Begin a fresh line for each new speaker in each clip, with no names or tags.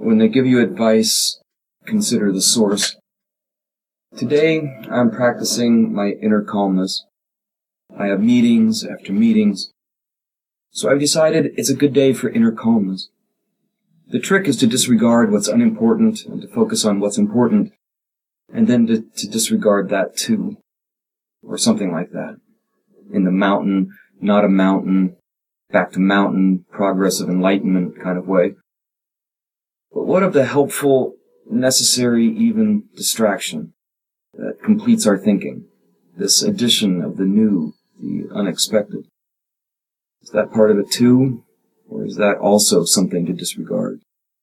when they give you advice, consider the source. Today, I'm practicing my inner calmness. I have meetings after meetings, so I've decided it's a good day for inner calmness. The trick is to disregard what's unimportant and to focus on what's important, and then to disregard that too, or something like that. In the mountain, not a mountain, back to mountain, progress of enlightenment kind of way. But what of the helpful, necessary, even distraction that completes our thinking? This addition of the new, the unexpected. Is that part of it too? Or is that also something to disregard?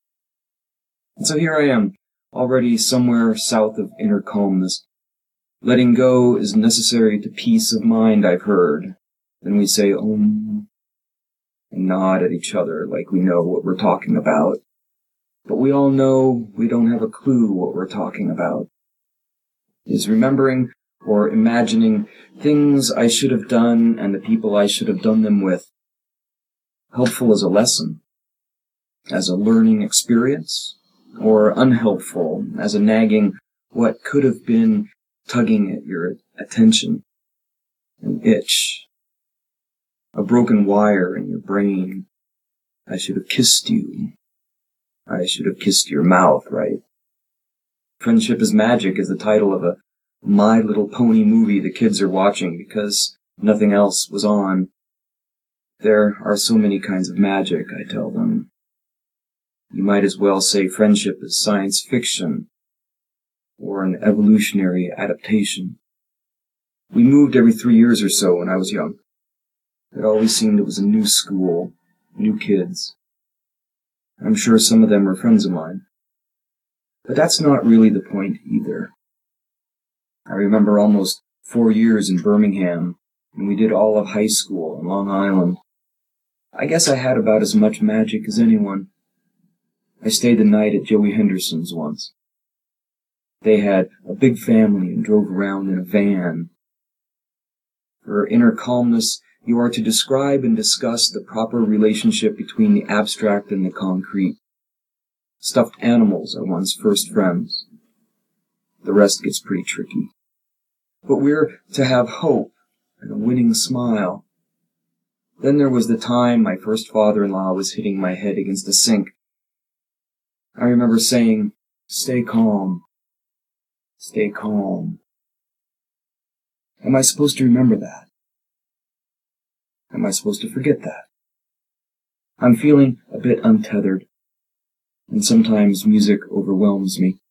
And so here I am, already somewhere south of inner calmness. Letting go is necessary to peace of mind, I've heard. Then we say, Om, and nod at each other like we know what we're talking about. But we all know we don't have a clue what we're talking about. Is remembering or imagining things I should have done and the people I should have done them with helpful as a lesson, as a learning experience, or unhelpful as a nagging what could have been tugging at your attention, an itch, a broken wire in your brain? I should have kissed you. I should have kissed your mouth, right? Friendship is Magic is the title of a My Little Pony movie the kids are watching because nothing else was on. There are so many kinds of magic, I tell them. You might as well say friendship is science fiction or an evolutionary adaptation. We moved every 3 years or so when I was young. It always seemed it was a new school, new kids. I'm sure some of them are friends of mine. But that's not really the point either. I remember almost 4 years in Birmingham, and we did all of high school on Long Island. I guess I had about as much magic as anyone. I stayed the night at Joey Henderson's once. They had a big family and drove around in a van. For inner calmness, you are to describe and discuss the proper relationship between the abstract and the concrete. Stuffed animals are one's first friends. The rest gets pretty tricky. But we're to have hope and a winning smile. Then there was the time my first father-in-law was hitting my head against a sink. I remember saying, "Stay calm. Stay calm." Am I supposed to remember that? Am I supposed to forget that? I'm feeling a bit untethered, and sometimes music overwhelms me.